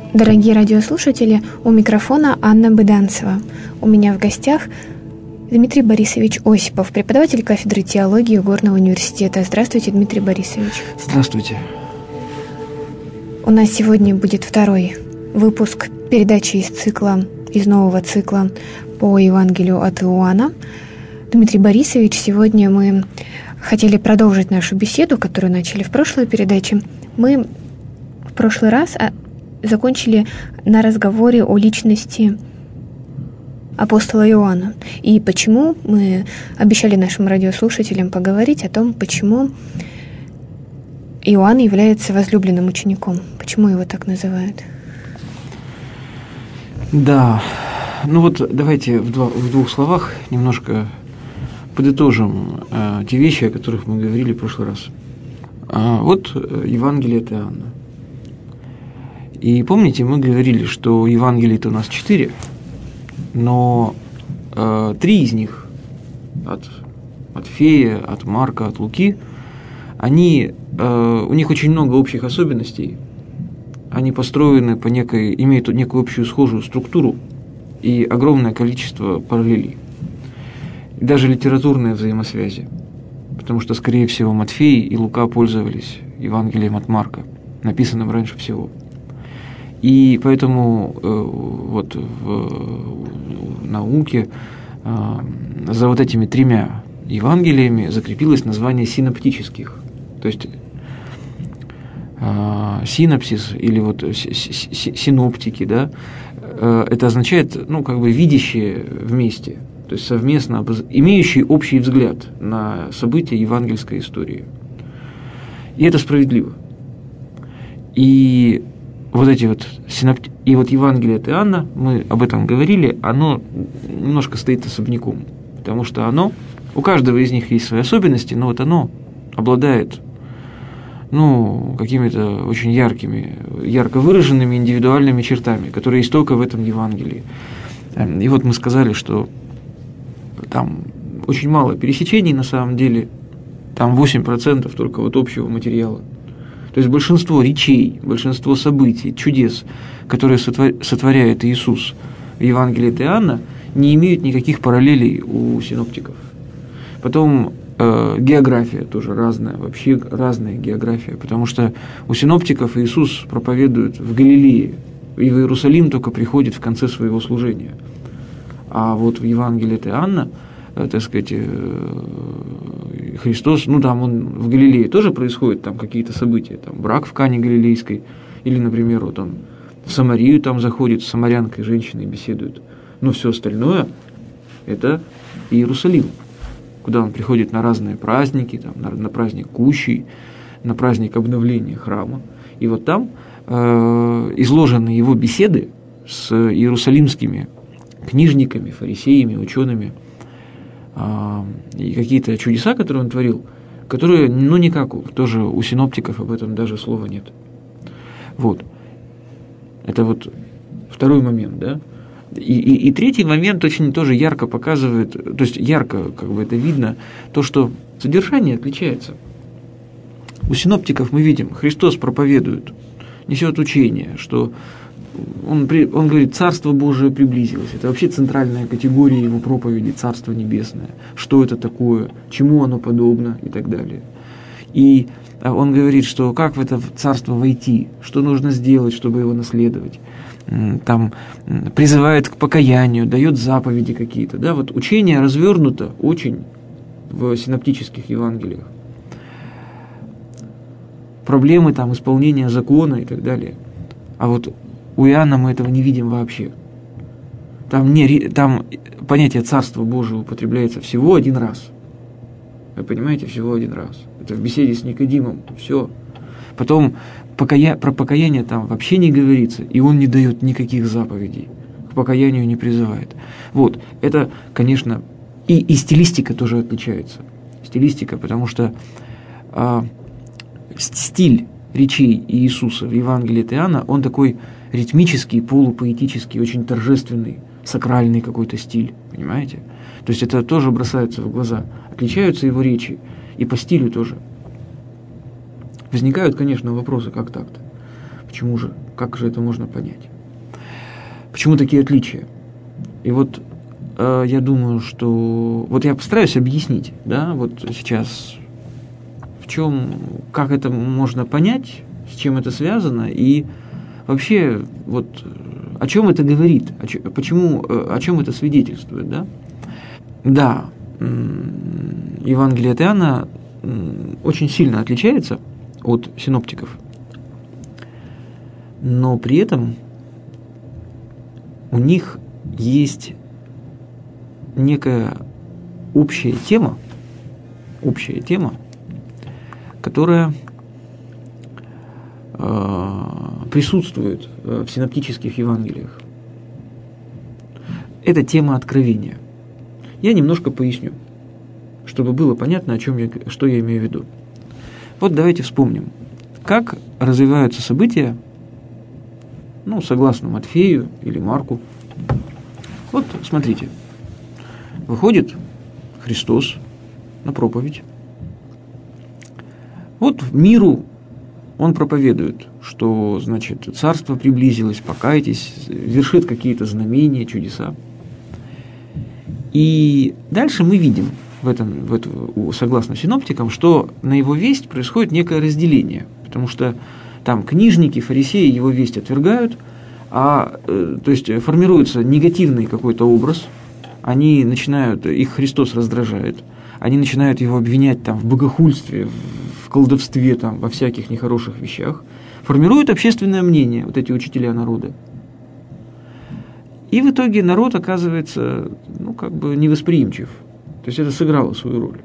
Дорогие радиослушатели, у микрофона Анна Быданцева. У меня в гостях Дмитрий Борисович Осипов, преподаватель кафедры теологии Горного университета. Здравствуйте, Дмитрий Борисович. Здравствуйте. У нас сегодня будет второй выпуск передачи из нового цикла по Евангелию от Иоанна. Дмитрий Борисович, сегодня мы хотели продолжить нашу беседу, которую начали в прошлой передаче. Мы в прошлый раз закончили на разговоре о личности апостола Иоанна. И почему мы обещали нашим радиослушателям поговорить о том, почему Иоанн является возлюбленным учеником. Почему его так называют? Да, давайте в двух словах немножко подытожим те вещи, о которых мы говорили в прошлый раз. Вот Евангелие от Иоанна. И помните, мы говорили, что Евангелий-то у нас 4, но 3 из них от Матфея, от Марка, от Луки, у них очень много общих особенностей. Они построены имеют некую общую схожую структуру и огромное количество параллелей. И даже литературные взаимосвязи. Потому что, скорее всего, Матфей и Лука пользовались Евангелием от Марка, написанным раньше всего. И поэтому в науке за вот этими 3 Евангелиями закрепилось название синоптических. То есть синопсис или синоптики, да, это означает, видящие вместе, то есть совместно, имеющие общий взгляд на события евангельской истории. И это справедливо. И Евангелие от Иоанна, мы об этом говорили, оно немножко стоит особняком, потому что у каждого из них есть свои особенности, но оно обладает какими-то очень ярко выраженными индивидуальными чертами, которые есть только в этом Евангелии. И мы сказали, что там очень мало пересечений на самом деле, там 8% только общего материала. То есть большинство речей, большинство событий, чудес, которые сотворяет Иисус в Евангелии от Иоанна, не имеют никаких параллелей у синоптиков. Потом география тоже разная, вообще разная география, потому что у синоптиков Иисус проповедует в Галилее, и в Иерусалим только приходит в конце своего служения. А в Евангелии от Иоанна, Христос, он в Галилее тоже происходит, там какие-то события, там брак в Кане Галилейской, или, например, он в Самарию там заходит, с самарянкой женщиной беседует. Но все остальное – это Иерусалим, куда он приходит на разные праздники, на праздник Кущей, на праздник обновления храма. И там изложены его беседы с иерусалимскими книжниками, фарисеями, учеными, и какие-то чудеса, которые он творил, которые, никак, тоже у синоптиков об этом даже слова нет. Это второй момент, да. И третий момент очень тоже ярко показывает, то есть ярко это видно, то, что содержание отличается. У синоптиков мы видим, Христос проповедует, несет учение, что он говорит, Царство Божие приблизилось. Это вообще центральная категория его проповеди, Царство Небесное. Что это такое, чему оно подобно и так далее. И он говорит, что как в это царство войти, что нужно сделать, чтобы его наследовать. Там призывает к покаянию, дает заповеди какие-то. Да, учение развернуто очень в синоптических Евангелиях. Проблемы исполнения закона и так далее. А у Иоанна мы этого не видим вообще. Там понятие Царства Божьего употребляется всего один раз. Вы понимаете, всего один раз. Это в беседе с Никодимом. Все. Потом про покаяние там вообще не говорится, и он не дает никаких заповедей. К покаянию не призывает. Это, конечно, и стилистика тоже отличается. Стилистика, потому что стиль речей Иисуса в Евангелии от Иоанна, он такой ритмический, полупоэтический, очень торжественный, сакральный какой-то стиль, понимаете? То есть это тоже бросается в глаза. Отличаются его речи, и по стилю тоже. Возникают, конечно, вопросы, как так-то? Почему же Как же это можно понять? Почему такие отличия? И вот я думаю, что... Вот я постараюсь объяснить, да, вот сейчас, как это можно понять, с чем это связано, и вообще, вот, о чем это говорит, о чем это свидетельствует, да? Да, Евангелие от Иоанна очень сильно отличается от синоптиков, но при этом у них есть некая общая тема, которая присутствует в синоптических Евангелиях. Это тема откровения. Я немножко поясню, чтобы было понятно, что я имею в виду. Вот давайте вспомним, как развиваются события, согласно Матфею или Марку. Вот смотрите, выходит Христос на проповедь. Вот миру Он проповедует, что, значит, царство приблизилось, покайтесь, вершит какие-то знамения, чудеса. И дальше мы видим, согласно синоптикам, что на его весть происходит некое разделение, потому что там книжники, фарисеи его весть отвергают, то есть формируется негативный какой-то образ, их Христос раздражает, они начинают его обвинять там, в богохульстве, в колдовстве, там, во всяких нехороших вещах, формируют общественное мнение, вот эти учителя народа. И в итоге народ оказывается, невосприимчив. То есть это сыграло свою роль.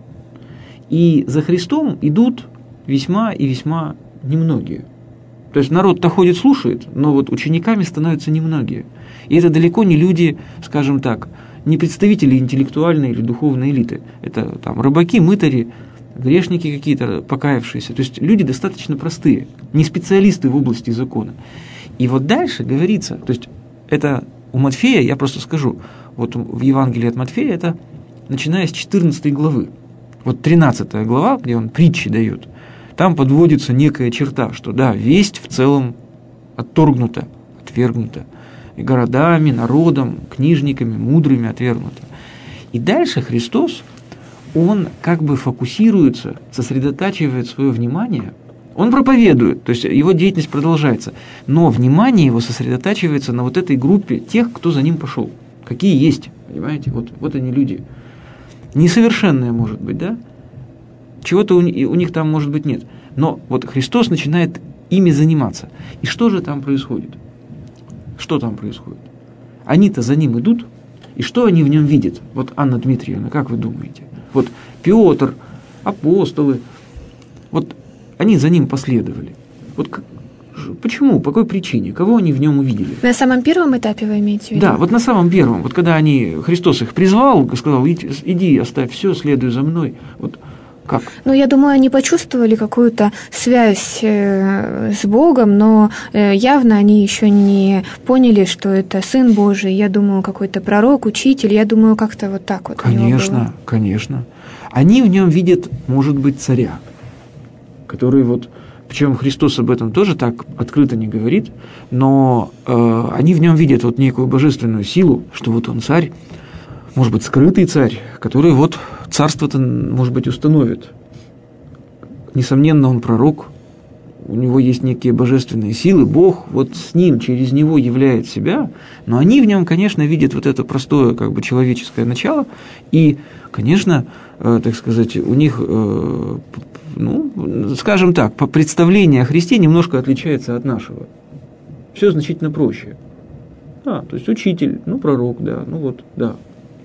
И за Христом идут весьма и весьма немногие. То есть народ-то ходит, слушает, но вот учениками становятся немногие. И это далеко не люди, скажем так, не представители интеллектуальной или духовной элиты. Это там рыбаки, мытари, грешники какие-то покаявшиеся. То есть люди достаточно простые, не специалисты в области закона. И вот дальше говорится, то есть это у Матфея, я просто скажу, вот в Евангелии от Матфея это начиная с 14 главы. Вот 13 глава, где он притчи дает, там подводится некая черта, что да, весть в целом отвергнута, и городами, народом, книжниками, мудрыми отвергнута. И дальше Христос, он как бы фокусируется, сосредотачивает свое внимание, он проповедует, то есть его деятельность продолжается, но внимание его сосредотачивается на вот этой группе тех, кто за ним пошел. Какие есть, понимаете, вот они люди. Несовершенные, может быть, да? Чего-то у них там, может быть, нет. Но вот Христос начинает ими заниматься. И что же там происходит? Что там происходит? Они-то за ним идут, и что они в нем видят? Вот, Анна Дмитриевна, как вы думаете? Вот Петр, апостолы, вот они за ним последовали. Вот почему? По какой причине? Кого они в нем увидели? На самом первом этапе вы имеете в виду? Да, вот на самом первом. Вот когда Христос их призвал, сказал, иди, оставь все, следуй за мной. Вот как? Я думаю, они почувствовали какую-то связь с Богом, но явно они еще не поняли, что это Сын Божий. Я думаю, какой-то пророк, учитель. Я думаю, как-то вот так вот. Конечно, конечно. Они в нем видят, может быть, царя, который причем Христос об этом тоже так открыто не говорит, но они в нем видят некую божественную силу, что он царь, может быть, скрытый царь, который царство-то, может быть, установит. Несомненно, он пророк, у него есть некие божественные силы, Бог с ним, через него являет себя, но они в нем, конечно, видят это простое, человеческое начало, и, конечно, так сказать, у них, скажем так, представление о Христе немножко отличается от нашего. Все значительно проще. То есть учитель, пророк, да, да.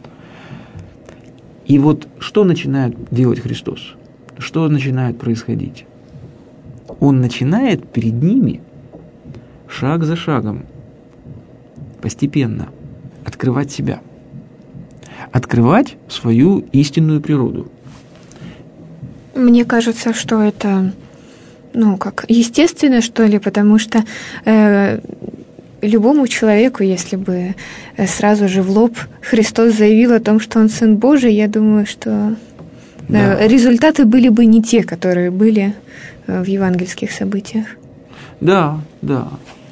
И что начинает делать Христос? Что начинает происходить? Он начинает перед ними шаг за шагом, постепенно открывать себя, открывать свою истинную природу. Мне кажется, что это, естественно, что ли, потому что любому человеку, если бы сразу же в лоб Христос заявил о том, что Он Сын Божий, я думаю, что результаты были бы не те, которые были в евангельских событиях. Да, да.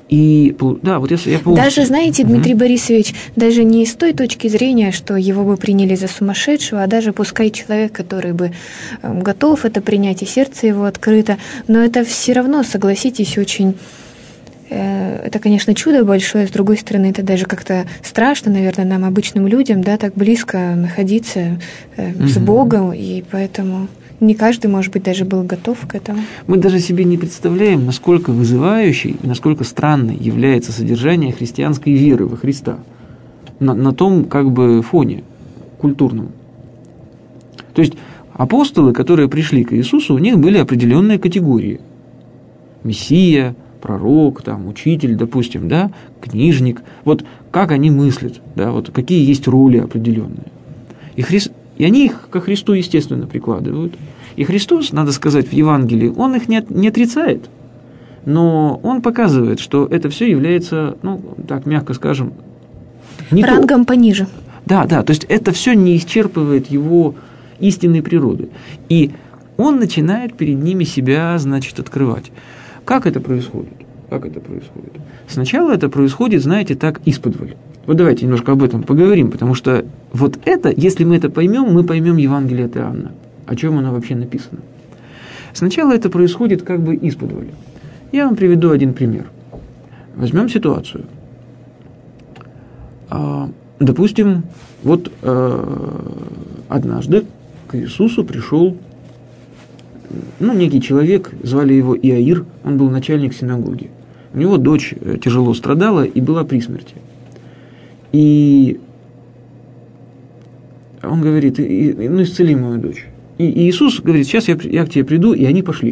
И да, вот я полностью... Даже, знаете, Дмитрий Борисович, даже не с той точки зрения, что его бы приняли за сумасшедшего, а даже пускай человек, который бы готов это принять, и сердце его открыто, но это все равно, согласитесь, очень... Это, конечно, чудо большое, с другой стороны, это даже как-то страшно, наверное, нам, обычным людям, да, так близко находиться с Богом, и поэтому не каждый, может быть, даже был готов к этому. Мы даже себе не представляем, насколько вызывающей и насколько странной является содержание христианской веры во Христа на том как бы фоне культурном. То есть апостолы, которые пришли к Иисусу, у них были определенные категории. Мессия, пророк, там, учитель, допустим, да, книжник. Вот как они мыслят, да, вот какие есть роли определенные. И они их ко Христу, естественно, прикладывают. И Христос, надо сказать, в Евангелии, Он их не отрицает, но Он показывает, что это все является, ну, так мягко скажем, не рангом пониже. Да, то есть это все не исчерпывает Его истинной природы. И Он начинает перед ними себя, значит, открывать. Как это происходит? Сначала это происходит, знаете, так исподволь. Вот давайте немножко об этом поговорим, потому что вот это, если мы это поймем, мы поймем Евангелие от Иоанна, о чем оно вообще написано. Сначала это происходит как бы исподволь. Я вам приведу один пример. Возьмем ситуацию. Допустим, вот однажды к Иисусу пришел некий человек, звали его Иаир, он был начальник синагоги. У него дочь тяжело страдала и была при смерти. И он говорит, исцели мою дочь. И Иисус говорит, сейчас я к тебе приду, и они пошли.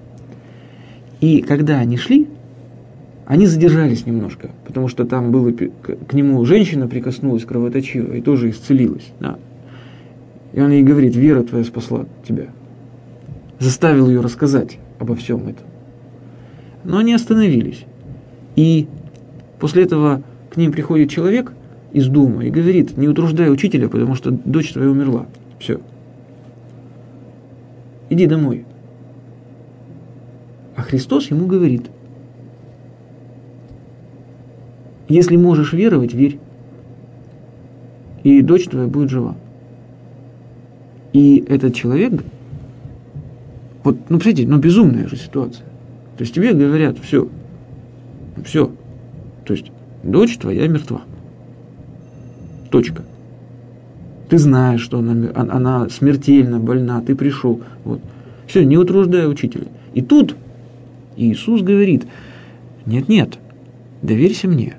И когда они шли, они задержались немножко, потому что там было, к нему женщина прикоснулась кровоточиво и тоже исцелилась. Да. И он ей говорит, вера твоя спасла тебя. Заставил ее рассказать обо всем этом. Но они остановились. И после этого к ним приходит человек из дома и говорит, не утруждай учителя, потому что дочь твоя умерла. Все. Иди домой. А Христос ему говорит, если можешь веровать, верь. И дочь твоя будет жива. И этот человек... Вот, посмотрите, безумная же ситуация. То есть тебе говорят, все. То есть дочь твоя мертва. Точка. Ты знаешь, что она смертельно больна, ты пришел. Вот. Все, не утруждай учителя. И тут Иисус говорит, нет, доверься мне.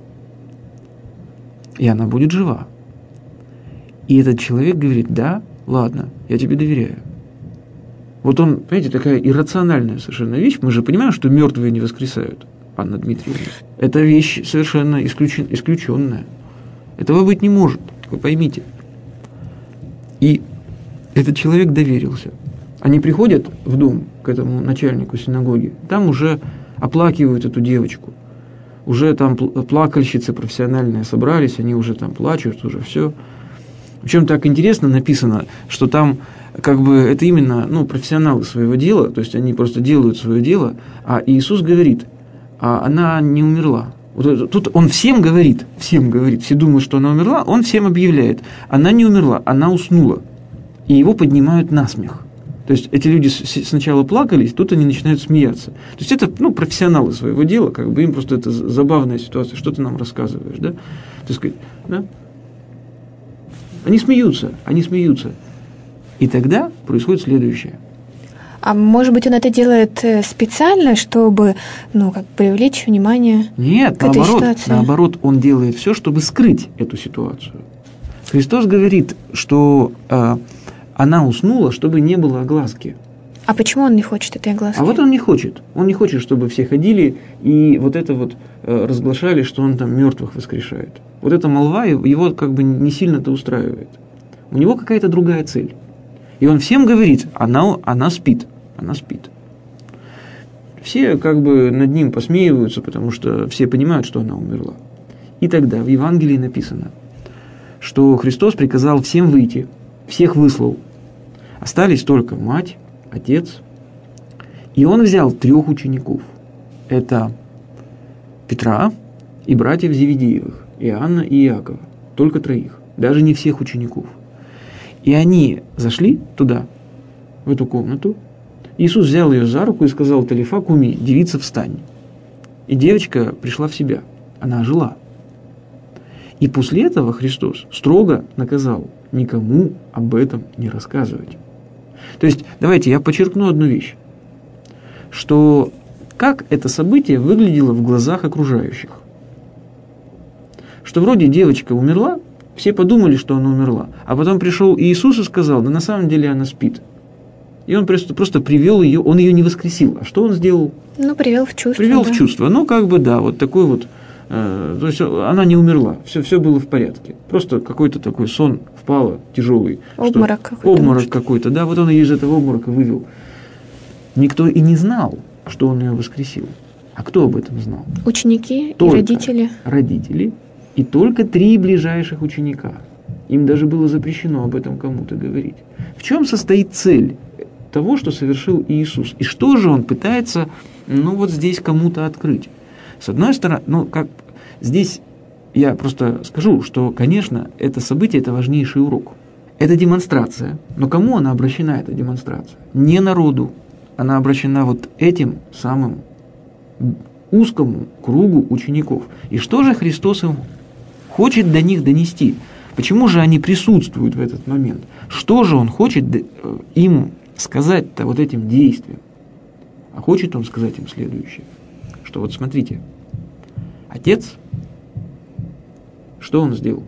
И она будет жива. И этот человек говорит, да, ладно, я тебе доверяю. Вот он, понимаете, такая иррациональная совершенно вещь. Мы же понимаем, что мертвые не воскресают, Анна Дмитриевна. Это вещь совершенно исключенная. Этого быть не может, вы поймите. И этот человек доверился. Они приходят в дом к этому начальнику синагоги, там уже оплакивают эту девочку. Уже там плакальщицы профессиональные собрались, они уже там плачут, уже все. Причем так интересно написано, что там как бы это именно профессионалы своего дела, то есть они просто делают свое дело, а Иисус говорит, а она не умерла. Вот тут он всем говорит, все думают, что она умерла, он всем объявляет, она не умерла, она уснула. И его поднимают на смех. То есть эти люди сначала плакались, тут они начинают смеяться. То есть это профессионалы своего дела, как бы им просто это забавная ситуация, что ты нам рассказываешь, да? Так сказать, да? Они смеются. И тогда происходит следующее. А может быть, он это делает специально, чтобы, привлечь внимание Нет, к этой ситуации? Наоборот, он делает все, чтобы скрыть эту ситуацию. Христос говорит, что она уснула, чтобы не было огласки. А почему он не хочет этой огласки? А вот он не хочет. Он не хочет, чтобы все ходили и вот это вот разглашали, что он там мертвых воскрешает. Вот эта молва его как бы не сильно-то устраивает. У него какая-то другая цель. И он всем говорит, она спит. Все как бы над ним посмеиваются, потому что все понимают, что она умерла. И тогда в Евангелии написано, что Христос приказал всем выйти, всех выслал. Остались только мать, отец. И он взял 3 учеников. Это Петра и братьев Зеведеевых, Иоанна и Иакова, только 3, даже не всех учеников. И они зашли туда, в эту комнату. Иисус взял ее за руку и сказал: «Талифа куми, девица, встань». И девочка пришла в себя, она ожила. И после этого Христос строго наказал никому об этом не рассказывать. То есть, давайте я подчеркну одну вещь, что как это событие выглядело в глазах окружающих. Что вроде девочка умерла, все подумали, что она умерла, а потом пришел Иисус и сказал: да на самом деле она спит. И он просто привел ее, он ее не воскресил. А что он сделал? Привел в чувство. Привел в чувство. Вот такой вот. То есть она не умерла, все было в порядке. Просто какой-то такой сон впала тяжелый. Обморок какой-то. Да, вот он ее из этого обморока вывел. Никто и не знал, что он ее воскресил. А кто об этом знал? Ученики только и родители. Родители и только 3 ближайших ученика. Им даже было запрещено об этом кому-то говорить. В чем состоит цель того, что совершил Иисус? И что же он пытается, здесь кому-то открыть? С одной стороны, здесь я просто скажу, что, конечно, это событие, это важнейший урок. Это демонстрация. Но кому она обращена, эта демонстрация? Не народу. Она обращена вот этим самым узкому кругу учеников. И что же Христос им хочет до них донести? Почему же они присутствуют в этот момент? Что же Он хочет им сказать-то вот этим действием? А хочет Он сказать им следующее, что вот смотрите, Отец, что Он сделал?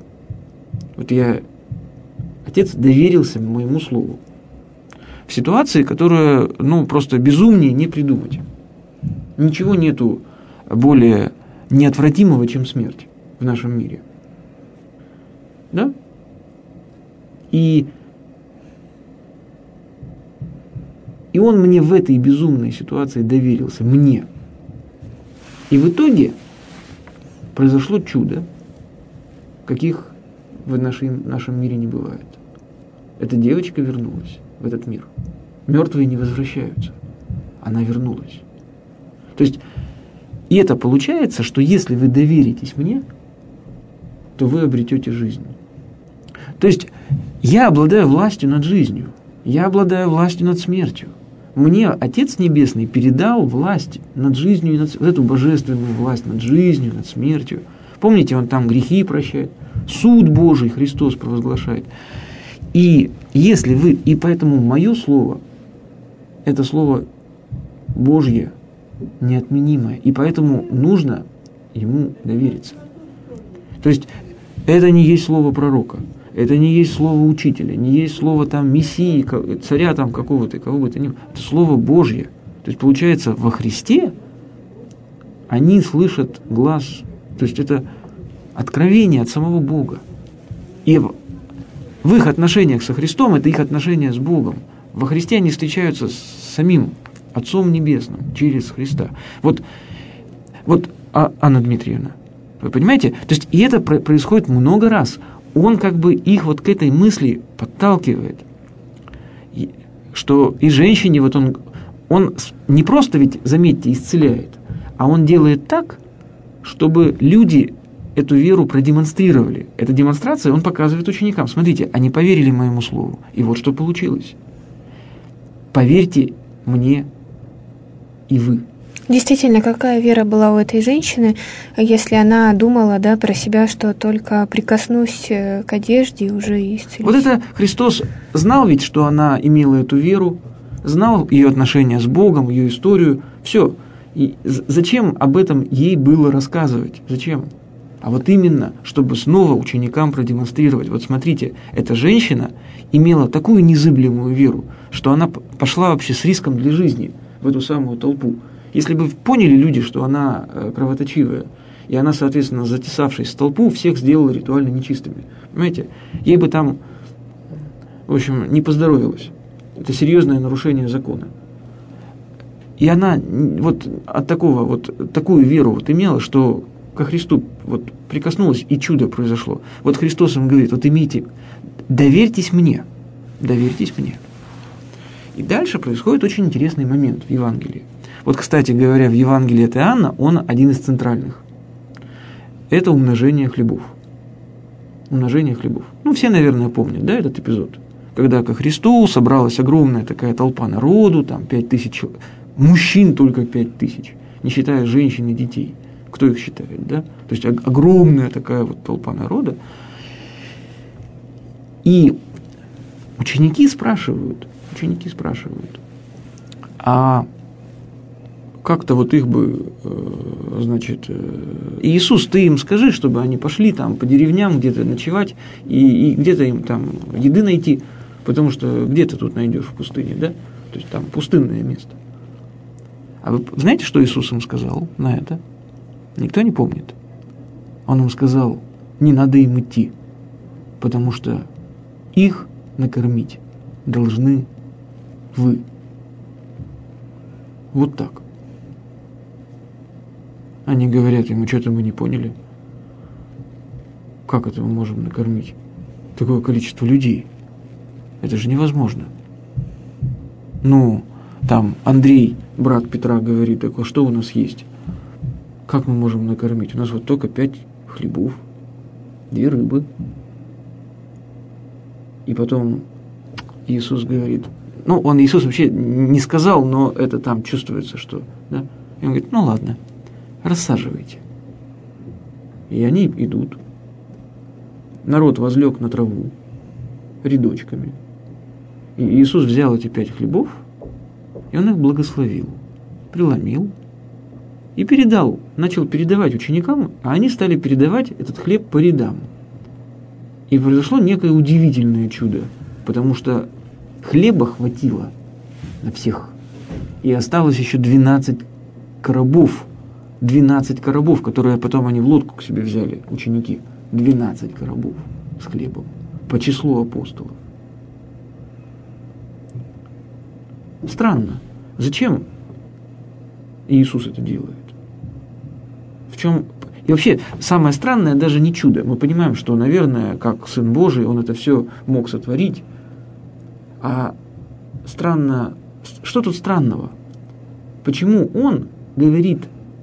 Отец доверился моему слову. В ситуации, которая, просто безумнее не придумать. Ничего нету более неотвратимого, чем смерть в нашем мире. Да? И Он мне в этой безумной ситуации доверился, мне. И в итоге произошло чудо, каких в нашем мире не бывает. Эта девочка вернулась в этот мир. Мертвые не возвращаются. Она вернулась. То есть, и это получается, что если вы доверитесь мне, то вы обретете жизнь. То есть, я обладаю властью над жизнью. Я обладаю властью над смертью. Мне Отец Небесный передал власть над жизнью, вот эту божественную власть над жизнью, над смертью. Помните, Он там грехи прощает, суд Божий Христос провозглашает. И поэтому мое слово, это слово Божье, неотменимое, и поэтому нужно Ему довериться. То есть, это не есть слово пророка, это не есть слово учителя, не есть слово там мессии, царя там какого-то, кого бы то ни было. Это слово Божье. То есть, получается, во Христе они слышат глас, то есть, это откровение от самого Бога. И в их отношениях со Христом это их отношения с Богом. Во Христе они встречаются с самим Отцом Небесным через Христа. Вот Анна Дмитриевна, вы понимаете? То есть, и это происходит много раз. Он их к этой мысли подталкивает, что и женщине он не просто ведь, заметьте, исцеляет, а он делает так, чтобы люди эту веру продемонстрировали. Эта демонстрация он показывает ученикам. Смотрите, они поверили моему слову. И вот что получилось. Поверьте мне и вы. Действительно, какая вера была у этой женщины, если она думала, про себя, что только прикоснусь к одежде и уже исцелюсь. Вот это Христос знал ведь, что она имела эту веру, знал ее отношения с Богом, ее историю, все. И зачем об этом ей было рассказывать? Зачем? А вот именно, чтобы снова ученикам продемонстрировать. Вот смотрите, эта женщина имела такую незыблемую веру, что она пошла вообще с риском для жизни в эту самую толпу. Если бы поняли люди, что она кровоточивая, и она, соответственно, затесавшись в толпу, всех сделала ритуально нечистыми. Понимаете? Ей бы там, в общем, не поздоровилось. Это серьезное нарушение закона. И она такую веру имела, что ко Христу прикоснулась, и чудо произошло. Вот Христос им говорит, доверьтесь мне. И дальше происходит очень интересный момент в Евангелии. Вот, кстати говоря, в Евангелии от Иоанна он один из центральных. это умножение хлебов. Умножение хлебов. Все, наверное, помнят, да, этот эпизод? Когда ко Христу собралась огромная такая толпа народу, там 5000 человек, мужчин только 5000, не считая женщин и детей. Кто их считает, да? То есть огромная такая вот толпа народа. И ученики спрашивают, а как-то вот их бы, Иисус, ты им скажи, чтобы они пошли там по деревням где-то ночевать и где-то им там еды найти, потому что где ты тут найдешь в пустыне, да? То есть там пустынное место. А вы знаете, что Иисус им сказал на это? Никто не помнит. Он им сказал, не надо им идти, потому что их накормить должны вы. Вот так. Они говорят ему, что-то мы не поняли. Как это мы можем накормить такое количество людей? Это же невозможно. Там Андрей, брат Петра, говорит, так, а что у нас есть? Как мы можем накормить? У нас вот только 5 хлебов, 2 рыбы. И потом Иисус говорит, Иисус вообще не сказал, но это там чувствуется, что, да? И он говорит, ладно, рассаживайте. И они идут. Народ возлег на траву рядочками. И Иисус взял эти 5 хлебов, и он их благословил, преломил и начал передавать ученикам, а они стали передавать этот хлеб по рядам. И произошло некое удивительное чудо, потому что хлеба хватило на всех. И осталось еще 12 коробов. 12 коробов, которые потом они в лодку к себе взяли, ученики. 12 коробов с хлебом по числу апостолов. Странно. Зачем Иисус это делает? В чем... И вообще, самое странное даже не чудо. Мы понимаем, что, наверное, как Сын Божий, Он это все мог сотворить. А странно... Что тут странного? Почему Он говорит,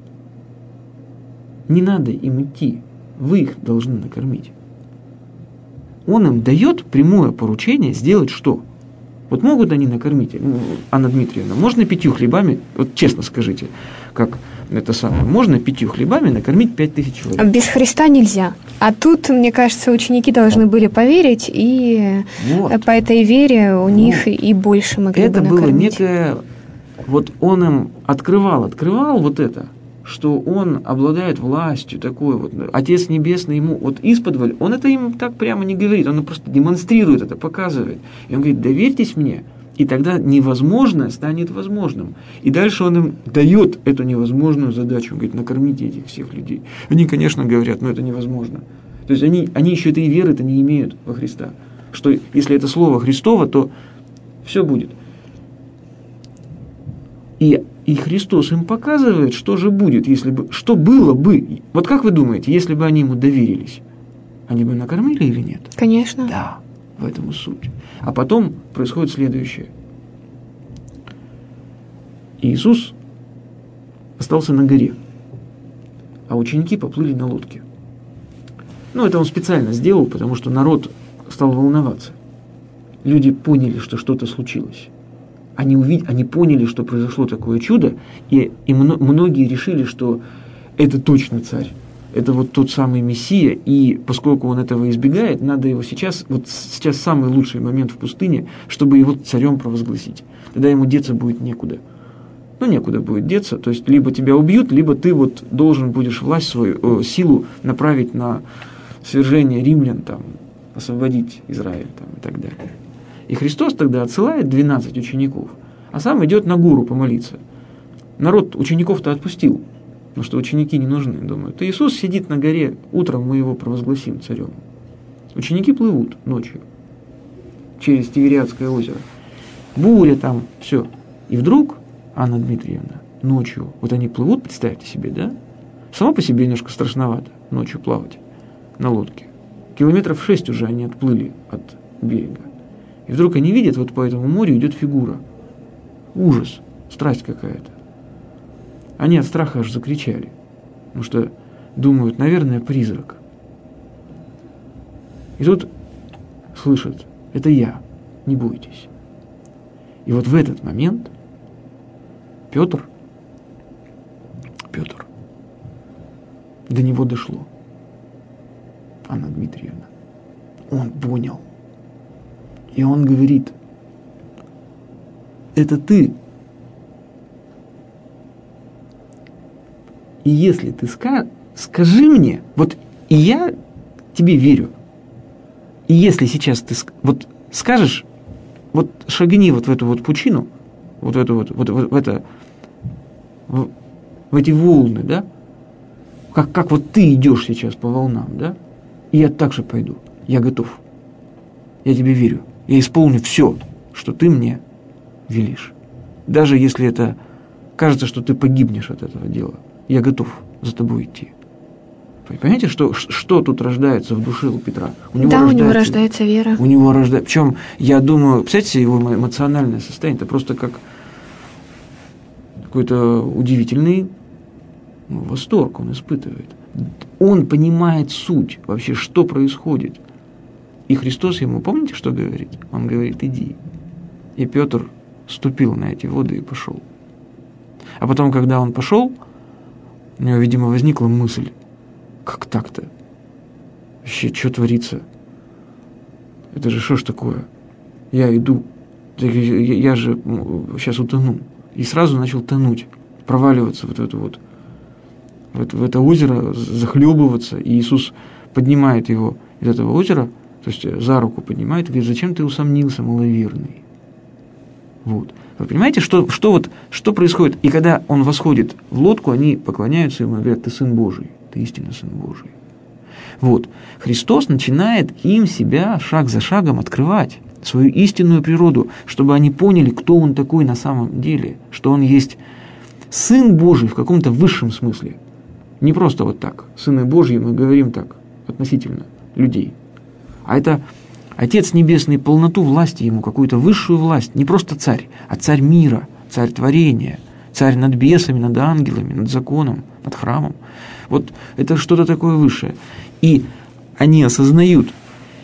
не надо им идти, вы их должны накормить? Он им дает прямое поручение сделать что? Вот могут они накормить, Анна Дмитриевна, можно 5 хлебами, вот честно скажите, как это самое, можно 5 хлебами накормить 5000 человек? Без Христа нельзя. А тут, мне кажется, ученики должны были поверить, и по этой вере у них и больше могли бы накормить. Это было некое, вот он им открывал вот это, что он обладает властью такой вот, Отец Небесный ему вот исподволь, он это им так прямо не говорит, он просто демонстрирует это, показывает. И он говорит, доверьтесь мне, и тогда невозможное станет возможным. И дальше он им дает эту невозможную задачу, он говорит, накормите этих всех людей. Они, конечно, говорят, это невозможно. То есть они еще этой веры-то не имеют во Христа, что если это слово Христово, то все будет. И Христос им показывает, что же будет, что было бы. Вот как вы думаете, если бы они ему доверились, они бы накормили или нет? Конечно. Да, в этом и суть. А потом происходит следующее. Иисус остался на горе, а ученики поплыли на лодке. Это он специально сделал, потому что народ стал волноваться. Люди поняли, что что-то случилось. Они поняли, что произошло такое чудо, и многие решили, что это точно царь. Это вот тот самый Мессия, и поскольку он этого избегает, надо его сейчас самый лучший момент в пустыне, чтобы его царем провозгласить. Тогда ему деться будет некуда. Некуда будет деться, то есть либо тебя убьют, либо ты вот должен будешь власть свою, силу направить на свержение римлян, освободить Израиль и так далее. И Христос тогда отсылает 12 учеников, а сам идет на гору помолиться. Народ учеников-то отпустил, потому что ученики не нужны, думают. И Иисус сидит на горе, утром мы его провозгласим царем. Ученики плывут ночью через Тивериадское озеро. Буря там, все. И вдруг, Анна Дмитриевна, ночью, вот они плывут, представьте себе, да? Само по себе немножко страшновато ночью плавать на лодке. 6 километров уже они отплыли от берега. И вдруг они видят, вот по этому морю идет фигура. Ужас, страсть какая-то. Они от страха аж закричали. Потому что думают, наверное, призрак. И тут слышат, это я, не бойтесь. И вот в этот момент Петр, до него дошло. Анна Дмитриевна, он понял. И он говорит, это ты. И если ты скажи мне, вот и я тебе верю. И если сейчас ты вот скажешь, вот шагни вот в эту вот пучину, в эти волны, да, как вот ты идешь сейчас по волнам, да, и я так же пойду, я готов, я тебе верю, я исполню все, что ты мне велишь, даже если это кажется, что ты погибнешь от этого дела, я готов за тобой идти. Понимаете, что тут рождается в душе у Петра? У него рождается вера. Причем, я думаю, представляете, его эмоциональное состояние, это просто как какой-то удивительный восторг он испытывает. Он понимает суть вообще, что происходит. И Христос ему, помните, что говорит? Он говорит, иди. И Петр ступил на эти воды и пошел. А потом, когда он пошел, у него, видимо, возникла мысль, как так-то? Вообще, что творится? Это же что ж такое? Я иду, я же сейчас утону. И сразу начал тонуть, проваливаться в это озеро, захлебываться. И Иисус поднимает его из этого озера, то есть за руку поднимает, и говорит, зачем ты усомнился, маловерный? Вот. Вы понимаете, что происходит? И когда он восходит в лодку, они поклоняются ему и говорят, ты Сын Божий, ты истинно Сын Божий. Вот. Христос начинает им себя шаг за шагом открывать, свою истинную природу, чтобы они поняли, кто он такой на самом деле, что он есть Сын Божий в каком-то высшем смысле. Не просто вот так. Сыны Божьи мы говорим так, относительно людей. А это Отец Небесный, полноту власти ему, какую-то высшую власть. Не просто царь, а царь мира, царь творения, царь над бесами, над ангелами, над законом, над храмом. Вот это что-то такое высшее. И они осознают.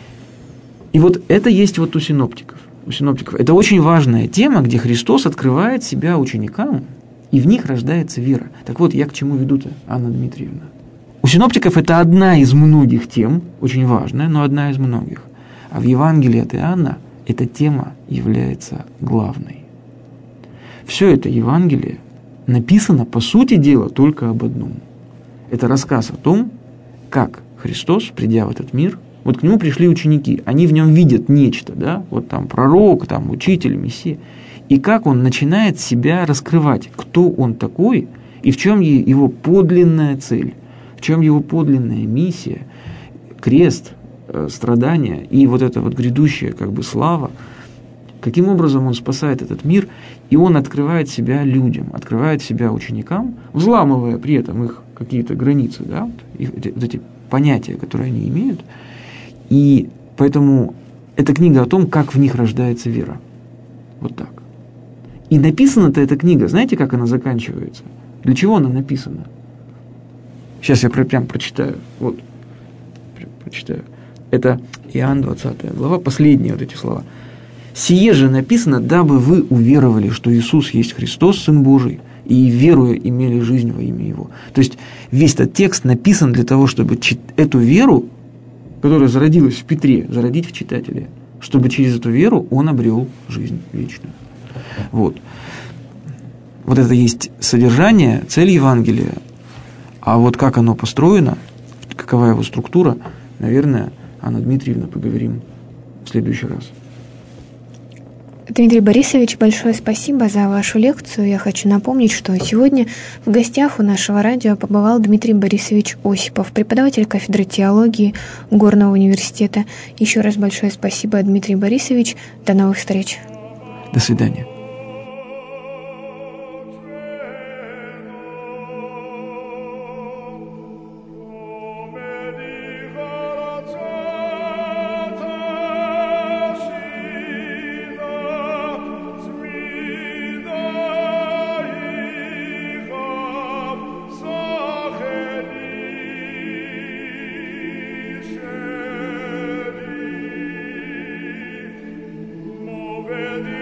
И вот это есть вот у синоптиков. Это очень важная тема, где Христос открывает себя ученикам, и в них рождается вера. Так вот, я к чему веду-то, Анна Дмитриевна? У синоптиков это одна из многих тем, очень важная, но одна из многих. А в Евангелии от Иоанна эта тема является главной. Все это Евангелие написано, по сути дела, только об одном. Это рассказ о том, как Христос, придя в этот мир, вот к нему пришли ученики, они в нем видят нечто, да, вот там пророк, там учитель, мессия, и как он начинает себя раскрывать, кто он такой, и в чем его подлинная цель, в чем его подлинная миссия, крест, страдания и вот эта вот грядущая как бы слава, каким образом он спасает этот мир, и он открывает себя людям, открывает себя ученикам, взламывая при этом их какие-то границы, да, вот эти понятия, которые они имеют. И поэтому эта книга о том, как в них рождается вера. Вот так. И написана-то эта книга, знаете, как она заканчивается? Для чего она написана? Сейчас я прям прочитаю. Вот. Прочитаю. Это Иоанн 20 глава, последние вот эти слова. «Сие же написано, дабы вы уверовали, что Иисус есть Христос, Сын Божий, и, веруя, имели жизнь во имя Его». То есть весь этот текст написан для того, чтобы эту веру, которая зародилась в Петре, зародить в читателе, чтобы через эту веру он обрел жизнь вечную. Вот. Вот это есть содержание, цель Евангелия. А вот как оно построено, какова его структура, наверное, Анна Дмитриевна, поговорим в следующий раз. Дмитрий Борисович, большое спасибо за вашу лекцию. Я хочу напомнить, что сегодня в гостях у нашего радио побывал Дмитрий Борисович Осипов, преподаватель кафедры теологии Горного университета. Еще раз большое спасибо, Дмитрий Борисович. До новых встреч. До свидания. vedi